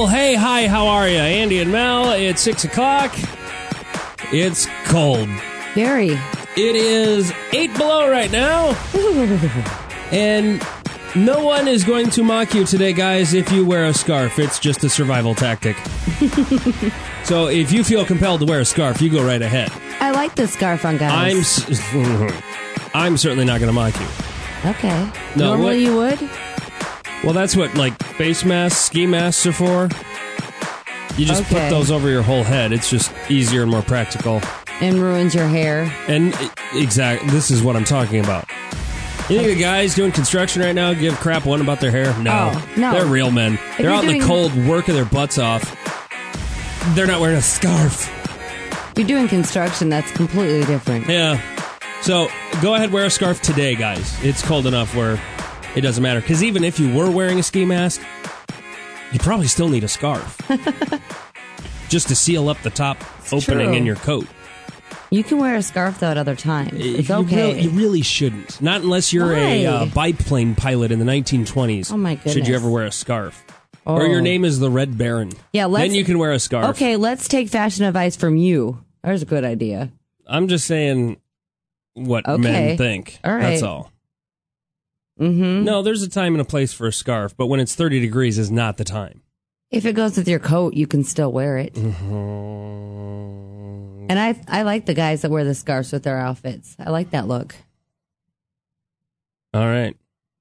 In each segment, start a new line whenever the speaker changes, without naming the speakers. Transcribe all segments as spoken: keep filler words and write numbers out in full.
Well, hey, hi, how are you? Andy and Mel, it's six o'clock. It's cold.
Very.
It is eight below right now. And no one is going to mock you today, guys, if you wear a scarf. It's just a survival tactic. So if you feel compelled to wear a scarf, you go right ahead.
I like the scarf on, guys.
I'm s- I'm certainly not going to mock you.
Okay.
No,
Normally
what-
you would?
Well, that's what, like, face masks, ski masks are for. You just
Okay.
put those over your whole head. It's just easier and more practical.
And ruins your hair.
And, exactly, this is what I'm talking about. You think the guys doing construction right now give crap one about their hair? No.
Oh, no.
They're real men. They're
you're
out in the
doing-
cold working their butts off. They're not wearing a scarf.
You're doing construction, that's completely different.
Yeah. So, go ahead, wear a scarf today, guys. It's cold enough where it doesn't matter. Because even if you were wearing a ski mask, you probably still need a scarf. Just to seal up the top opening
true.
in your coat.
You can wear a scarf, though, at other times. It's
you
okay.
Really, you really shouldn't. Not unless you're a
Why?
uh, biplane pilot in the nineteen twenties.
Oh, my
Should you
goodness.
ever wear a scarf.
Oh.
Or your name is the Red Baron.
Yeah, let's-
Then you can wear a scarf.
Okay, let's take fashion advice from you. There's a good idea.
I'm just saying what
Okay.
men think.
All right.
That's all.
Mm-hmm.
No, there's a time and a place for a scarf, but when it's thirty degrees is not the time.
If it goes with your coat, you can still wear it.
Mm-hmm.
And I I like the guys that wear the scarves with their outfits. I like that look.
All right.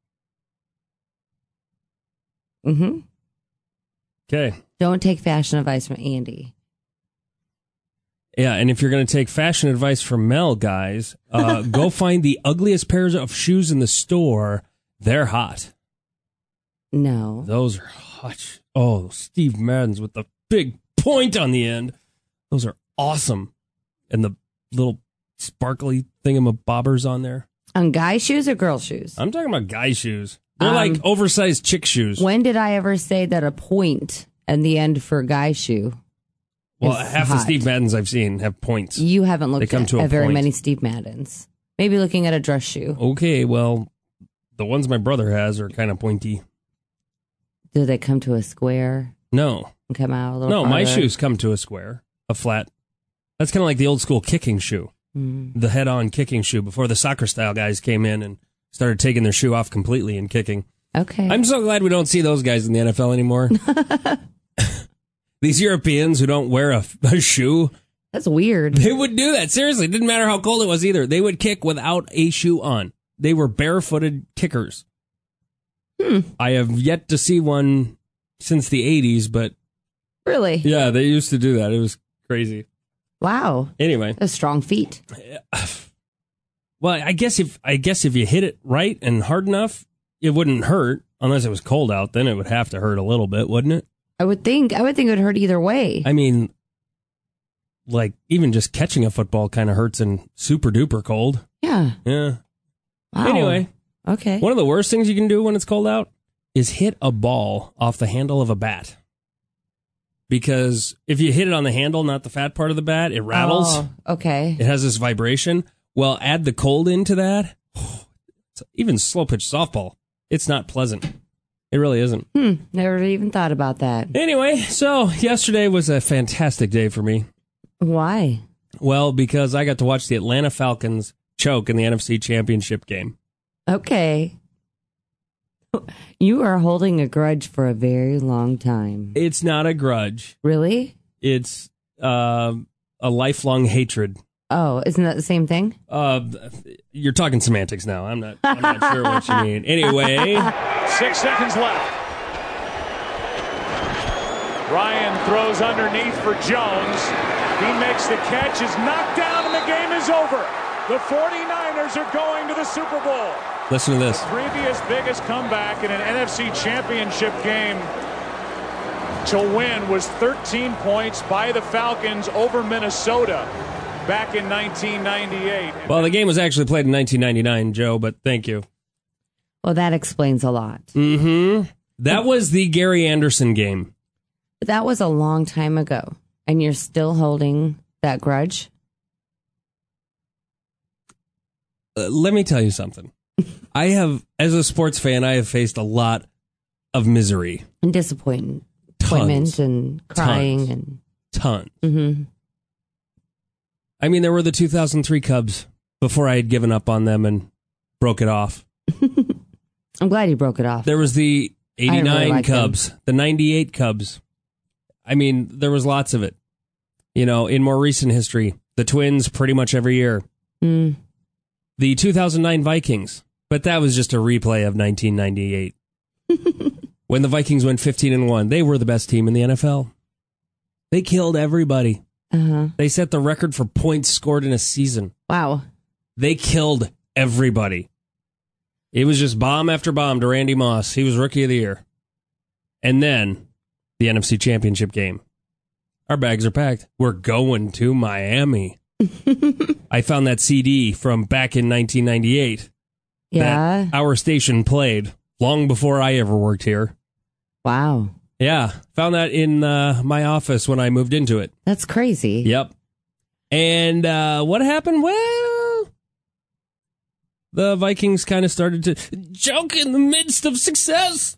Mm-hmm.
Okay.
Don't take fashion advice from Andy.
Yeah, and if you're going to take fashion advice from Mel, guys, uh, go find the ugliest pairs of shoes in the store. They're hot.
No.
Those are hot. Oh, Steve Madden's with the big point on the end. Those are awesome. And the little sparkly thingamabobbers on there.
On guy shoes or girl shoes?
I'm talking about guy shoes. They're
Um,
like oversized chick shoes.
When did I ever say that a point and the end for a guy shoe?
Well,
is
half the
hot?
Steve Maddens I've seen have points.
You haven't
They
looked
come
at,
to a
at very
point.
many Steve Maddens. Maybe looking at a dress shoe.
Okay, well, the ones my brother has are kind of pointy.
Do they come to a square
No.
and come out a little
No, my
farther?
shoes come to a square, a flat. That's kind of like the old school kicking shoe,
Mm.
the head-on kicking shoe before the soccer style guys came in and started taking their shoe off completely and kicking.
Okay.
I'm so glad we don't see those guys in the N F L anymore. These Europeans who don't wear a, a shoe,
That's weird.
they would do that. Seriously, it didn't matter how cold it was either. They would kick without a shoe on. They were barefooted kickers.
Hmm.
I have yet to see one since the eighties, but
Really?
yeah, they used to do that. It was crazy.
Wow.
Anyway.
A strong feet.
Well, I guess if I guess if you hit it right and hard enough, it wouldn't hurt unless it was cold out. Then it would have to hurt a little bit, wouldn't it?
I would think. I would think it would hurt either way.
I mean, like even just catching a football kind of hurts in super duper cold.
yeah.
Yeah.
Wow.
Anyway,
Okay.
one of the worst things you can do when it's cold out is hit a ball off the handle of a bat. Because if you hit it on the handle, not the fat part of the bat, it rattles.
Oh, okay.
It has this vibration. Well, add the cold into that. Even slow pitch softball, it's not pleasant. It really isn't.
Hmm. Never even thought about that.
Anyway, so yesterday was a fantastic day for me.
Why?
Well, because I got to watch the Atlanta Falcons choke in the N F C Championship game.
Okay. You are holding a grudge for a very long time.
It's not a grudge.
Really?
It's uh, a lifelong hatred.
Oh, isn't that the same thing?
Uh, you're talking semantics now. I'm not. I'm not sure what you mean. Anyway,
Six seconds left. Ryan throws underneath for Jones. He makes the catch, is knocked down, and the game is over. The 49ers are going to the Super Bowl.
listen to this.
Previous biggest comeback in an N F C Championship game to win was thirteen points by the Falcons over Minnesota back in nineteen ninety-eight.
Well, the game was actually played in nineteen ninety-nine, Joe, but thank you.
Well, that explains a lot.
Mm-hmm. That was the Gary Anderson game.
But that was a long time ago, and you're still holding that grudge?
Uh, let me tell you something. I have, as a sports fan, I have faced a lot of misery.
And disappointment. disappointment
Tons.
and crying
Tons.
and
Tons.
hmm
I mean, there were the two thousand three Cubs before I had given up on them and broke it off.
I'm glad you broke it off.
There was the eighty-nine
really like
Cubs,
them.
the ninety-eight Cubs. I mean, there was lots of it. You know, in more recent history, the Twins pretty much every year.
Mm.
The two thousand nine Vikings, but that was just a replay of nineteen ninety-eight. When the Vikings went fifteen and one, they were the best team in the N F L. They killed everybody.
Uh-huh.
They set the record for points scored in a season.
Wow.
They killed everybody. It was just bomb after bomb to Randy Moss. He was Rookie of the Year. And then the N F C Championship game. Our bags are packed. We're going to Miami. I found that C D from back in nineteen ninety-eight.
Yeah.
That our station played long before I ever worked here.
Wow.
Yeah. Found that in uh, my office when I moved into it.
That's crazy.
Yep. And uh, what happened? Well, the Vikings kind of started to choke in the midst of success.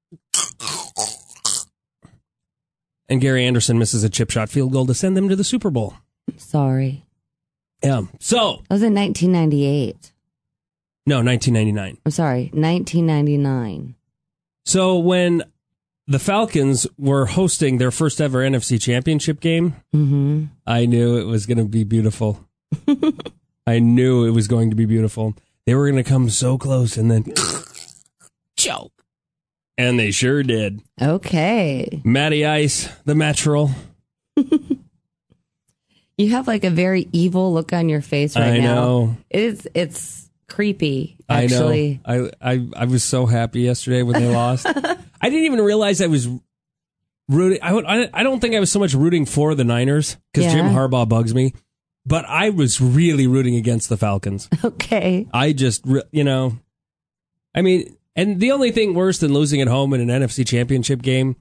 And Gary Anderson misses a chip shot field goal to send them to the Super Bowl.
Sorry.
Yeah. So,
That was in nineteen ninety-eight.
no, nineteen ninety-nine.
I'm sorry, nineteen ninety-nine.
So when the Falcons were hosting their first ever N F C Championship game,
Mm-hmm.
I knew it was going to be beautiful. I knew it was going to be beautiful. They were going to come so close and then choke. And they sure did.
Okay.
Matty Ice, the Metral.
You have like a very evil look on your face right
I
now.
know.
It's it's creepy, actually.
I know. I, I, I was so happy yesterday when they lost. I didn't even realize I was rooting. I, would- I, I don't think I was so much rooting for the Niners because
Yeah.
Jim Harbaugh bugs me. But I was really rooting against the Falcons.
Okay.
I just, re- you know, I mean, and the only thing worse than losing at home in an N F C Championship game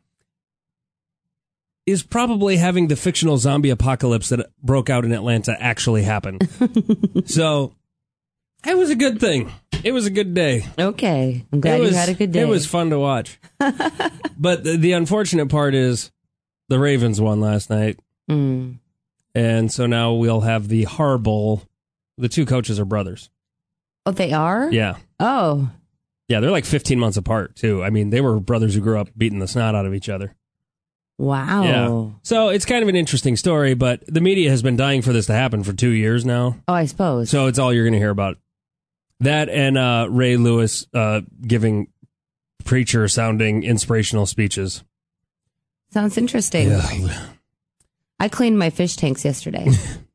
is probably having the fictional zombie apocalypse that broke out in Atlanta actually happen. So it was a good thing. It was a good day.
Okay. I'm glad
it was,
you had a good day.
It was fun to watch. But the, the unfortunate part is the Ravens won last night.
Mm.
And so now we'll have the Harbaugh. The two coaches are brothers.
Oh, they are?
Yeah.
Oh.
Yeah, they're like fifteen months apart, too. I mean, they were brothers who grew up beating the snot out of each other.
Wow.
Yeah. So it's kind of an interesting story, but the media has been dying for this to happen for two years now.
Oh, I suppose.
So it's all you're going to hear about. That and uh, Ray Lewis uh, giving preacher-sounding inspirational speeches.
Sounds interesting.
Yeah.
I cleaned my fish tanks yesterday.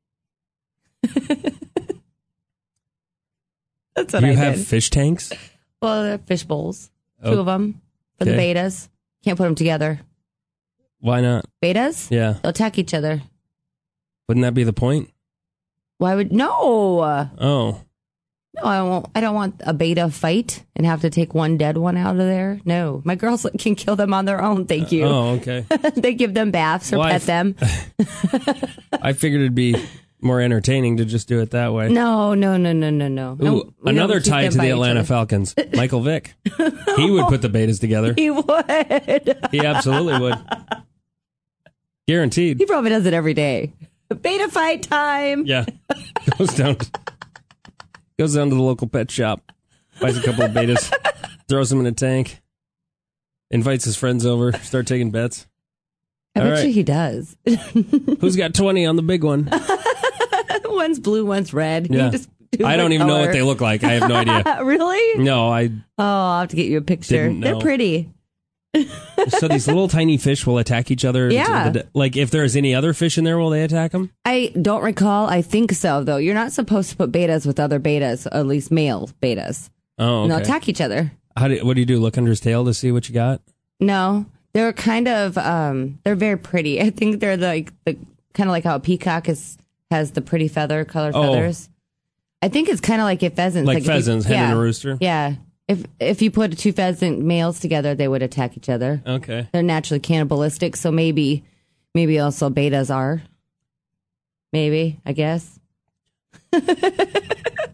That's what
You
I
have
did.
fish tanks?
Well, they're fish bowls. Two
Oh,
of them for the
okay.
betas. Can't put them together.
Why not?
Betas?
Yeah.
They'll attack each other.
Wouldn't that be the point?
Why would no?
Oh.
No, I won't. I don't want a beta fight and have to take one dead one out of there. No, my girls can kill them on their own. Thank you.
Oh, okay.
They give them baths or
Well, I
pet
f-
them.
I figured it'd be more entertaining to just do it that way.
No, no, no, no, no, no.
Ooh,
No, we don't
another
keep
tie
them
to
by
the
each
Atlanta
other.
Falcons. Michael Vick. He would put the betas together.
He would.
He absolutely would. Guaranteed.
He probably does it every day. Beta fight time.
Yeah. Goes down goes down to the local pet shop, buys a couple of betas, throws them in a tank, invites his friends over, start taking bets.
I
All
bet
right.
you he does.
Who's got twenty on the big one?
One's blue, one's red. You
Yeah.
just do
I
the
don't even know what
color.
they look like. I have no idea.
Really?
No, I
Oh, I'll have to get you a picture.
Didn't
They're
know.
pretty.
so these little tiny fish will attack each other.
Yeah.
Like if there's any other fish in there, will they attack them?
I don't recall. I think so, though. You're not supposed to put betas with other betas, at least male betas.
Oh,
And they'll
okay.
attack each other.
How do, what do you do? Look under his tail to see what you got?
No, they're kind of, um, they're very pretty. I think they're like the kind of like how a peacock is has the pretty feather colored
Oh.
feathers. I think it's kind of like if pheasants,
Like
if you-
pheasants, hen and a rooster?
Yeah, if if you put two pheasant males together, they would attack each other.
Okay.
They're naturally cannibalistic, so maybe maybe also betas are. Maybe, I guess.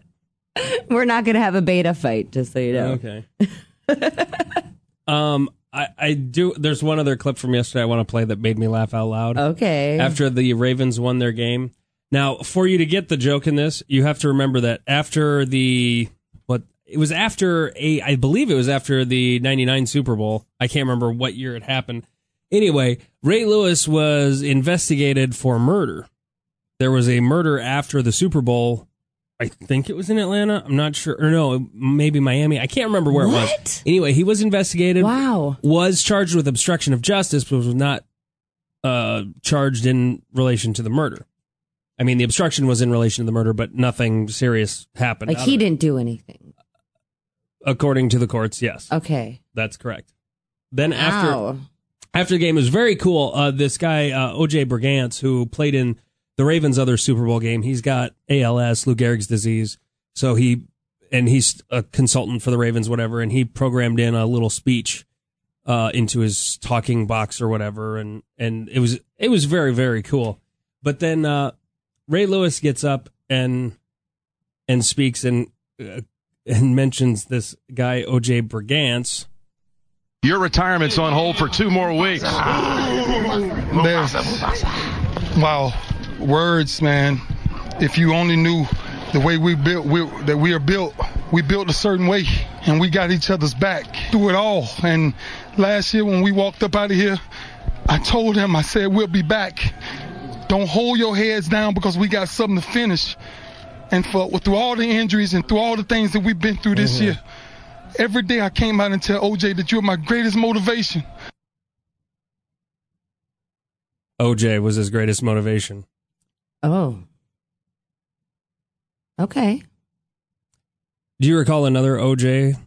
We're not going to have a beta fight, just so you know.
Okay. um, I, I do. There's one other clip from yesterday I want to play that made me laugh out loud.
Okay.
After the Ravens won their game. Now, for you to get the joke in this, you have to remember that after the what it was after a I believe it was after the ninety-nine Super Bowl. I can't remember what year it happened. Anyway, Ray Lewis was investigated for murder. There was a murder after the Super Bowl. I think it was in Atlanta. I'm not sure. Or no, maybe Miami. I can't remember where
what?
it was. Anyway, he was investigated.
Wow. Was
charged with obstruction of justice, but was not uh, charged in relation to the murder. I mean, the obstruction was in relation to the murder, but nothing serious happened.
Like he didn't do anything.
According to the courts, yes.
Okay.
That's correct. Then
wow.
after after the game, it was very cool. Uh, this guy, uh, O J Brigance, who played in the Ravens' other Super Bowl game, he's got A L S, Lou Gehrig's disease. So he, and he's a consultant for the Ravens, whatever, and he programmed in a little speech uh, into his talking box or whatever, and, and it was it was very, very cool. But then uh, Ray Lewis gets up and and speaks and uh, and mentions this guy, O J Brigance.
Your retirement's on hold for two more weeks.
There's, wow. Words, man. If you only knew the way we built, we, that we are built, we built a certain way, and we got each other's back through it all. And last year when we walked up out of here, I told him, I said, we'll be back. Don't hold your heads down because we got something to finish. And for through all the injuries and through all the things that we've been through this mm-hmm. year, every day I came out and tell O J that you're my greatest motivation.
O J was his greatest motivation.
Oh. Okay.
Do you recall another O J?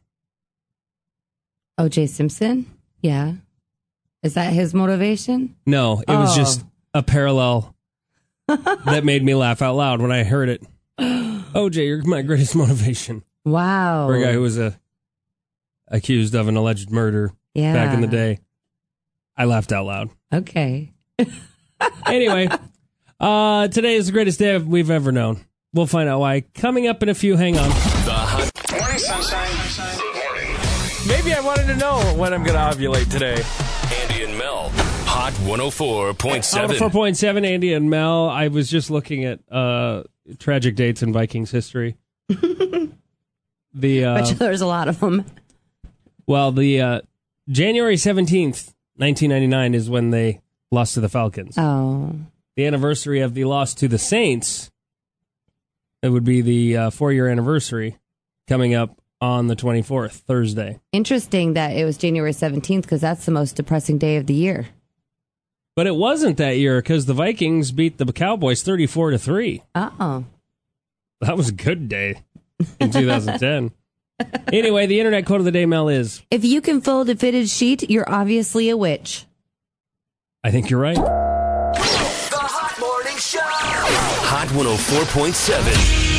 O J Simpson? Yeah. Is that his motivation?
No, it oh. was just a parallel that made me laugh out loud when I heard it. O J, you're my greatest motivation.
Wow.
For a guy who was a, accused of an alleged murder
yeah.
back in the day. I laughed out loud.
Okay.
Anyway, uh, today is the greatest day we've ever known. We'll find out why. Coming up in a few, hang on.
The hot morning sunshine. Good morning.
Maybe I wanted to know when I'm going to ovulate today.
Andy and Mel, Hot one oh four point seven.
one oh four point seven, Andy and Mel. I was just looking at uh, tragic dates in Vikings history. the uh,
Bet you there's a lot of them.
Well, the uh, January seventeenth, nineteen ninety-nine is when they lost to the Falcons.
Oh.
The anniversary of the loss to the Saints, it would be the uh, four-year anniversary coming up on the twenty-fourth, Thursday.
Interesting that it was January seventeenth because that's the most depressing day of the year.
But it wasn't that year because the Vikings beat the Cowboys thirty-four to three.
Uh-oh.
That was a good day in two thousand ten. Anyway, the internet quote of the day, Mel, is...
If you can fold a fitted sheet, you're obviously a witch.
I think you're right.
The Hot Morning Show. Hot one oh four point seven.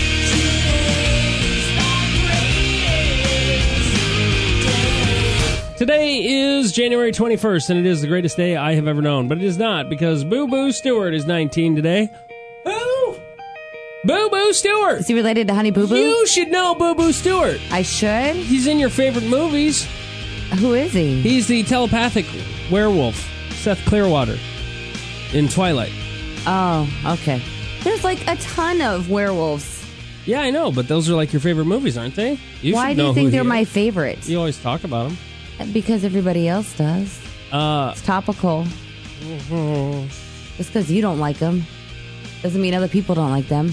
Today is January twenty-first, and it is the greatest day I have ever known. But it is not, because Boo Boo Stewart is nineteen today. Who? Boo Boo Stewart.
Is he related to Honey Boo Boo?
You should know Boo Boo Stewart.
I should?
He's in your favorite movies.
Who is he?
He's the telepathic werewolf, Seth Clearwater, in Twilight.
Oh, okay. There's like a ton of werewolves.
Yeah, I know, but those are like your favorite movies, aren't they? You
Why do you think they're my favorite?
You always talk about them.
Because everybody else does.
Uh,
it's topical. Mm-hmm. Just because you don't like them doesn't mean other people don't like them.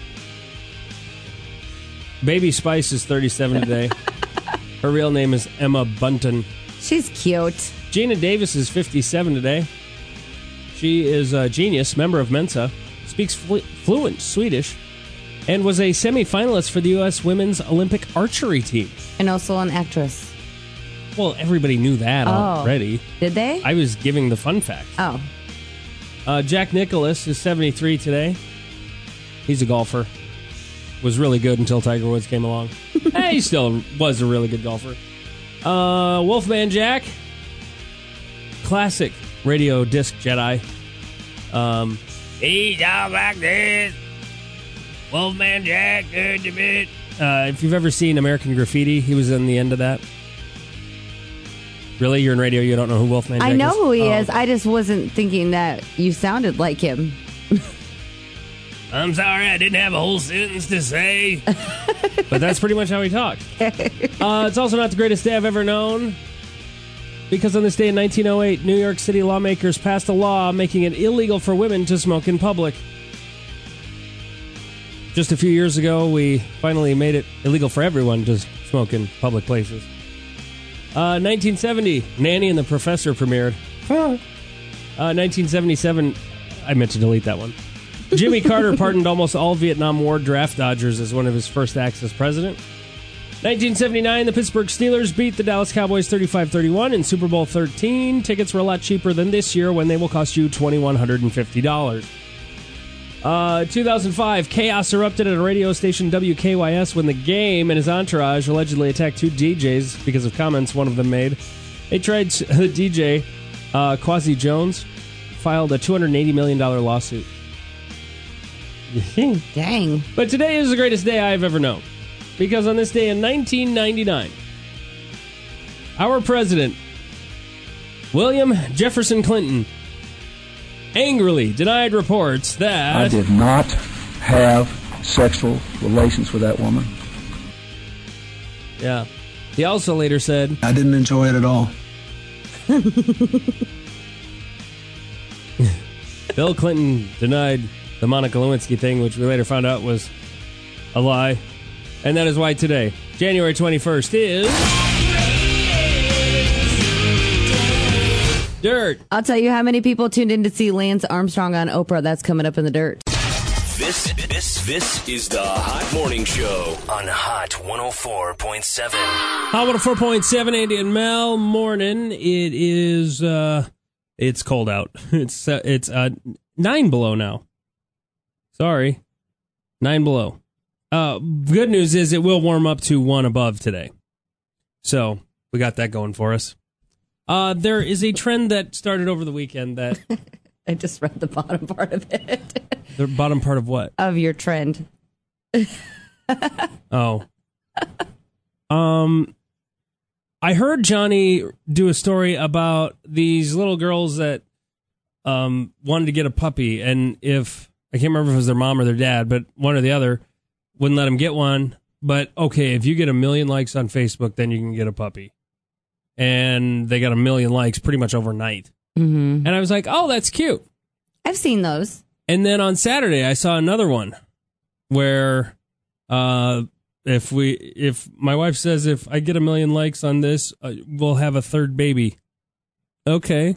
Baby Spice is thirty-seven today. Her real name is Emma Bunton.
She's cute.
Gina Davis is fifty-seven today. She is a genius, member of Mensa, speaks flu- fluent Swedish, and was a semi-finalist for the U S Women's Olympic Archery team.
And also an actress.
Well, everybody knew that
oh.
already.
Did they?
I was giving the fun facts.
Oh.
Uh, Jack Nicklaus is seventy-three today. He's a golfer. Was really good until Tiger Woods came along. Hey, he still was a really good golfer. Uh, Wolfman Jack. Classic radio disc Jedi. Um, He's all like this. Wolfman Jack, good to bit. Uh, if you've ever seen American Graffiti, he was in the end of that. Really? You're in radio, you don't know who Wolfman Jack
I know
is?
who he
Oh,
is.
okay.
I just wasn't thinking that you sounded like him.
I'm sorry, I didn't have a whole sentence to say. But that's pretty much how he talks. Uh, it's also not the greatest day I've ever known. Because on this day in nineteen oh eight, New York City lawmakers passed a law making it illegal for women to smoke in public. Just a few years ago, we finally made it illegal for everyone to smoke in public places. Uh, nineteen seventy, Nanny and the Professor premiered. Uh, nineteen seventy-seven, I meant to delete that one. Jimmy Carter pardoned almost all Vietnam War draft dodgers as one of his first acts as president. nineteen seventy-nine, the Pittsburgh Steelers beat the Dallas Cowboys thirty-five thirty-one in Super Bowl thirteen. Tickets were a lot cheaper than this year when they will cost you two thousand one hundred fifty dollars. Uh, two thousand five, chaos erupted at a radio station W K Y S when the Game and his entourage allegedly attacked two D Js because of comments one of them made. They tried, the D J, uh, Quasi Jones, filed a two hundred eighty million dollars lawsuit.
Dang.
But today is the greatest day I've ever known. Because on this day in nineteen ninety-nine, our president, William Jefferson Clinton, angrily denied reports that
I did not have sexual relations with that woman.
Yeah. He also later said,
I didn't enjoy it at all.
Bill Clinton denied the Monica Lewinsky thing, which we later found out was a lie. And that is why today, January twenty-first, is Dirt.
I'll tell you how many people tuned in to see Lance Armstrong on Oprah. That's coming up in the dirt.
This, this, this is the Hot Morning Show on Hot one oh four point seven.
Hot one oh four point seven, Andy and Mel. Morning. It is, uh, it's cold out. It's, uh, it's, uh, nine below now. Sorry. Nine below. Uh, good news is it will warm up to one above today. So we got that going for us. Uh, there is a trend that started over the weekend that
I just read the bottom part of it.
the bottom part of what?
Of your trend.
Oh. Um, I heard Johnny do a story about these little girls that um wanted to get a puppy, and if I can't remember if it was their mom or their dad, but one or the other wouldn't let them get one. But okay, if you get a million likes on Facebook, then you can get a puppy. And they got a million likes pretty much overnight.
Mm-hmm.
And I was like, oh, that's cute.
I've seen those.
And then on Saturday, I saw another one where uh, if we, if my wife says if I get a million likes on this, uh, we'll have a third baby. Okay.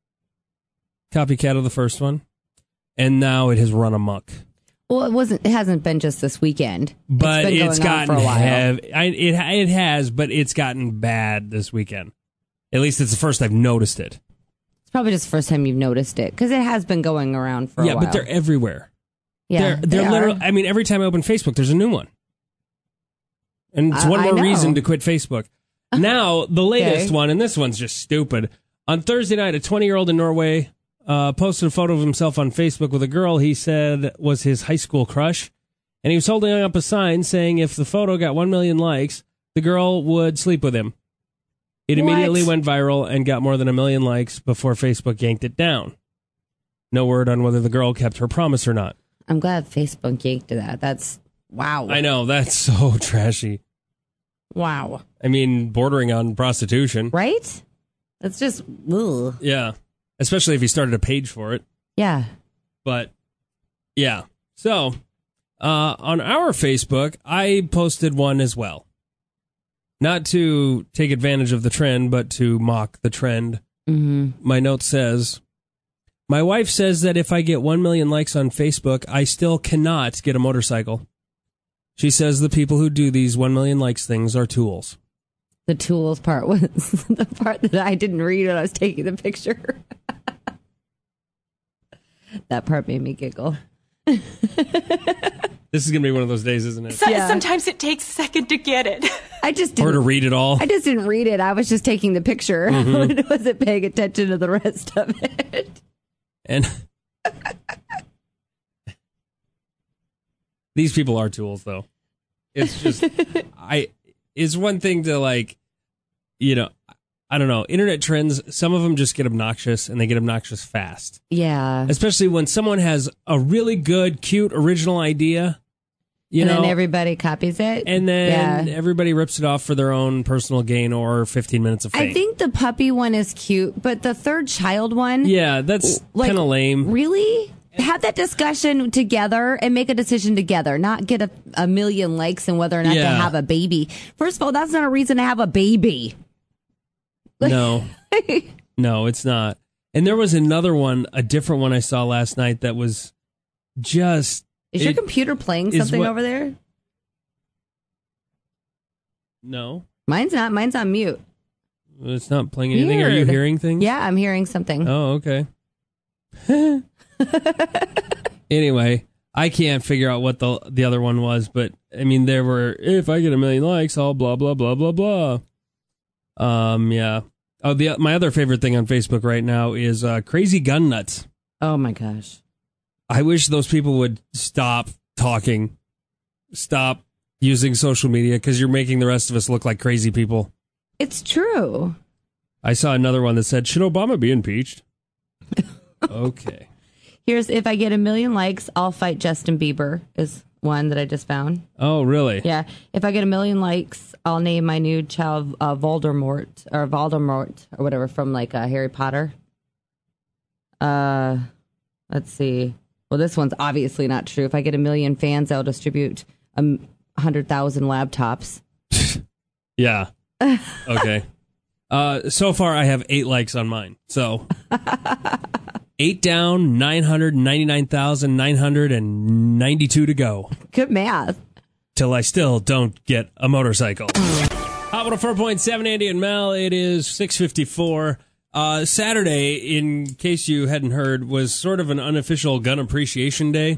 Copycat of the first one. And now it has run amok.
Well, it wasn't. It hasn't been just this weekend,
But
it's, been
it's
going on
gotten
for a while.
heavy. I, it it has, but it's gotten bad this weekend. At least it's the first I've noticed it.
It's probably just the first time you've noticed it because it has been going around for
yeah,
a while.
but they're everywhere.
yeah,
they're they're
they
literally.
are.
I mean, every time I open Facebook, there's a new one, and it's
I-
one
I
more
know.
reason to quit Facebook. Now the latest
Okay.
one, and this one's just stupid. On Thursday night, a twenty-year-old in Norway uh, posted a photo of himself on Facebook with a girl he said was his high school crush. And he was holding up a sign saying if the photo got one million likes, the girl would sleep with him. It
What?
immediately went viral and got more than a million likes before Facebook yanked it down. No word on whether the girl kept her promise or not.
I'm glad Facebook yanked that. That's wow.
I know, that's so trashy.
Wow.
I mean, bordering on prostitution.
Right? That's just ugh.
Yeah. Especially if he started a page for it.
Yeah.
But, yeah. So, uh, on our Facebook, I posted one as well. Not to take advantage of the trend, but to mock the trend.
Mm-hmm.
My note says, my wife says that if I get one million likes on Facebook, I still cannot get a motorcycle. She says the people who do these one million likes things are tools.
The tools part was the part that I didn't read when I was taking the picture. That part made me giggle.
This is going to be one of those days, isn't it?
So,
Yeah.
Sometimes it takes a second to get it.
I just
Or
didn't,
to read it all.
I just didn't read it. I was just taking the picture.
Mm-hmm.
I wasn't paying attention to the rest of it.
And these people are tools, though. It's just, I, it's one thing to like, you know, I don't know, internet trends, some of them just get obnoxious, and they get obnoxious fast.
Yeah.
Especially when someone has a really good, cute, original idea, you
and
know.
then everybody copies it.
And then
yeah.
everybody rips it off for their own personal gain or fifteen minutes of fame.
I think the puppy one is cute, but the third child one...
Yeah, that's
like,
kind of lame.
Really? Have that discussion together and make a decision together, not get a, a million likes on whether or not
Yeah.
to have a baby. First of all, that's not a reason to have a baby.
No. No, it's not. And there was another one, a different one I saw last night that was just...
Is your
it
computer playing
is
something
what-
over there?
No.
Mine's not. Mine's on mute.
It's not playing anything. Are you
Weird.
hearing things?
Yeah, I'm hearing something.
Oh, okay. Anyway, I can't figure out what the the other one was, but I mean, there were, if I get a million likes, I'll blah, blah, blah, blah, blah. Um, yeah. Oh, the my other favorite thing on Facebook right now is uh, Crazy Gun Nuts.
Oh, my gosh.
I wish those people would stop talking, stop using social media, because you're making the rest of us look like crazy people.
It's true.
I saw another one that said, should Obama be impeached? Okay.
Here's, if I get a million likes, I'll fight Justin Bieber, is one that I just found.
Oh, really?
Yeah. If I get a million likes, I'll name my new child uh, Voldemort, or Voldemort, or whatever, from like uh, Harry Potter. Uh, let's see. Well, this one's obviously not true. If I get a million fans, I'll distribute a um, hundred thousand laptops.
Yeah. Okay. Uh, so far, I have eight likes on mine. So eight down, nine hundred ninety-nine thousand nine hundred ninety-two to go.
Good math.
Till I still don't get a motorcycle. Hot one oh four point seven, Andy and Mel. It is six fifty-four. Uh, Saturday, in case you hadn't heard, was sort of an unofficial gun appreciation day.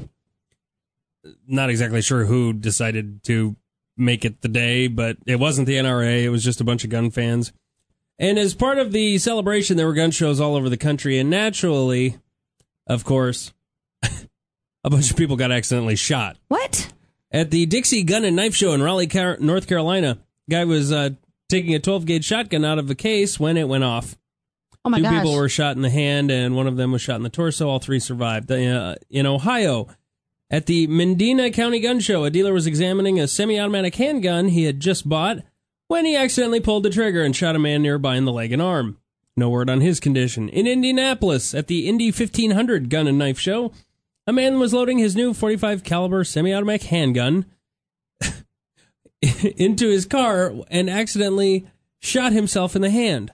Not exactly sure who decided to make it the day, but it wasn't the N R A. It was just a bunch of gun fans. And as part of the celebration, there were gun shows all over the country. And naturally, of course, a bunch of people got accidentally shot.
What?
At the Dixie Gun and Knife Show in Raleigh, Car- North Carolina, guy was uh, taking a twelve gauge shotgun out of a case when it went off.
Oh my
Two
gosh.
people were shot in the hand, and one of them was shot in the torso. All three survived. Uh, in Ohio, at the Medina County Gun Show, a dealer was examining a semi-automatic handgun he had just bought when he accidentally pulled the trigger and shot a man nearby in the leg and arm. No word on his condition. In Indianapolis, at the Indy fifteen hundred Gun and Knife Show, a man was loading his new forty-five caliber semi-automatic handgun into his car and accidentally shot himself in the hand.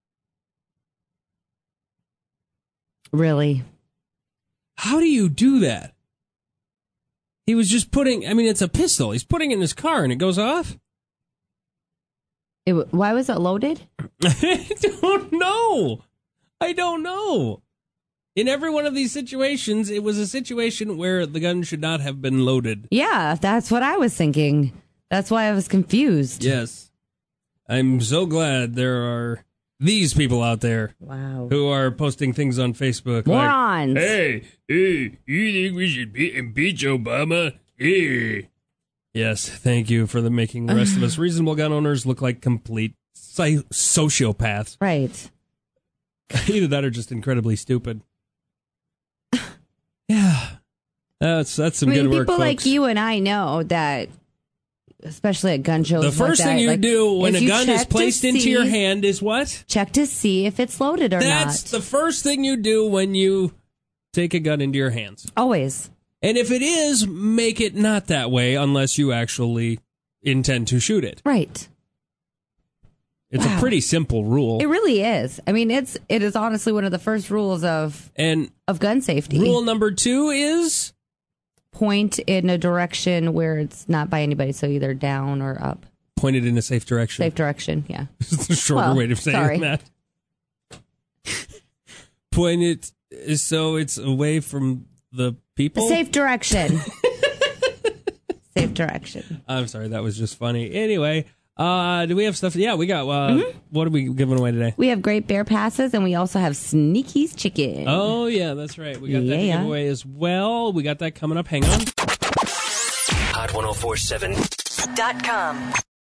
Really?
How do you do that? He was just putting, I mean, it's a pistol. He's putting it in his car and it goes off?
It, why was it loaded?
I don't know. I don't know. In every one of these situations, it was a situation where the gun should not have been loaded.
Yeah, that's what I was thinking. That's why I was confused.
Yes. I'm so glad there are these people out there.
Wow.
Who are posting things on Facebook.
Morons.
Like, hey, hey, you think we should be, impeach Obama? Hey. Yes, thank you for the making the rest of us reasonable gun owners look like complete psy- sociopaths.
Right.
Either that or just incredibly stupid. Yeah. That's that's some
I mean,
good work,
people
folks.
like you and I know that, especially at gun shows.
The first
like
thing
that,
you
like,
do when
if
a
you
gun is
check to
placed into
see-
your hand is what?
Check to see if it's loaded or
That's
not.
the first thing you do when you take a gun into your hands.
Always.
And if it is, make it not that way unless you actually intend to shoot it.
Right.
It's
Wow.
a pretty simple rule.
It really is. I mean, it's it is honestly one of the first rules of
And
of gun safety.
rule number two is
Point in a direction where it's not by anybody, so either down or up.
point it in a safe direction.
Safe direction, yeah.
It's a shorter
Well,
way of saying
sorry.
that. Point it so it's away from the people.
Safe direction. Safe direction.
I'm sorry, that was just funny. Anyway, uh, do we have stuff? Yeah, we got. Uh,
Mm-hmm.
What are we giving away today?
We have Great Bear passes, and we also have Sneaky's Chicken.
Oh yeah, that's right. We got that to
Yeah.
give away as well. We got that coming up. Hang on.
Hot ten forty-seven
Dot com.